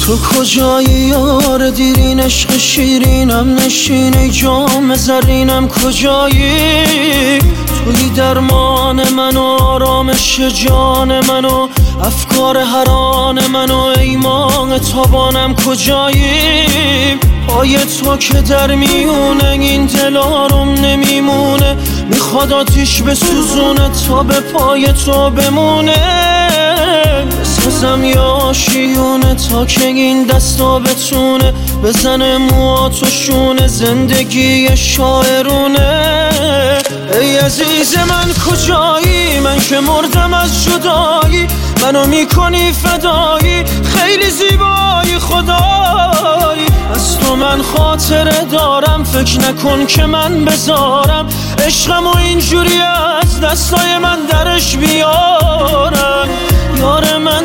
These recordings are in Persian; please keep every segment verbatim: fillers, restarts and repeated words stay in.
تو کجایی یار دیرین عشق شیرینم نشین جام زرینم کجایی توی درمان من و آرامش جان من و افکار حران من و ایمان تابانم کجایی پای تو که در میونه این دل آروم نمیمونه میخواد آتیش بسوزونه تا به پای تو بمونه بسازم یا شیونه تا که این دستا بتونه بزنه مواتوشونه زندگی شاعرونه ای عزیز من کجایی من که مردم از جدایی منو میکنی فدایی خیلی زیبایی خدایی از تو من خاطره دارم فکر نکن که من بذارم عشقم و اینجوری از دستای من درش بیارم یار من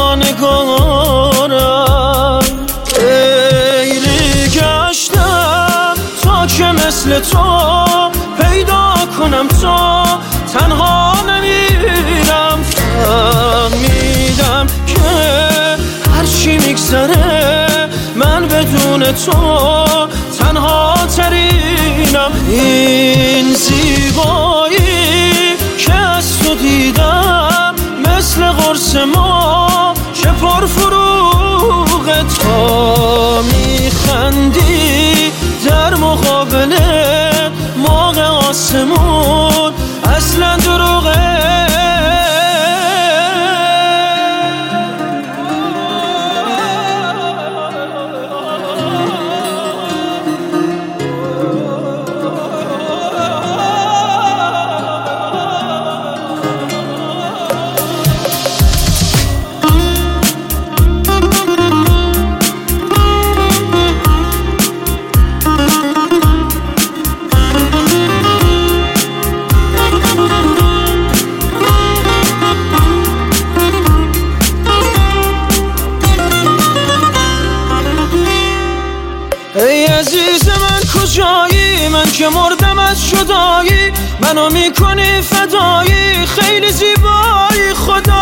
زیبانگارم خیلی گشتم تا که مثل تو پیدا کنم تو تنها نمیرم فهمیدم که هرچی میگذره من بدون تو تنها ترینم این زیبایی که از تو دیدم مثل قرص ما چه پرفروغه تا میخندی در مقابل ماغ آسمون اصلا دروغه ای عزیز من کجایی من که مردم از جدایی منو میکنی فدایی خیلی زیبایی خدایی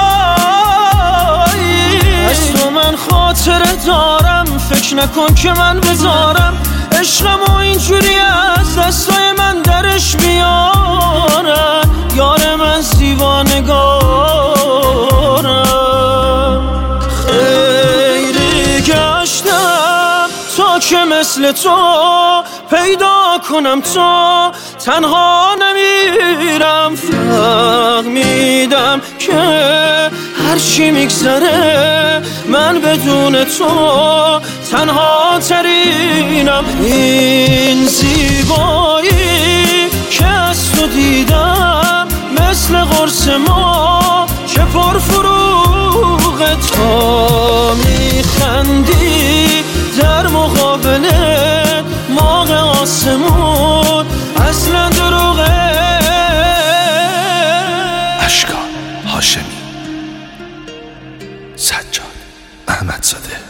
از تو من خاطره دارم فکر نکن که من بذارم عشقم و اینجوری از دستای من درش بیارم یار من زیبانگارم خیلی گشتم تا که مثل تو پیدا کنم تو تنها نمیرم فهمیدم که هرچی میگذره من بدون تو تنها ترینم این زیبایی که از تو دیدم مثل قرص ما چه پرفروغه تا میخندی در مقابل ماغ آسمون اصلا دروغه اشکان هاشمی سجاد احمدزاده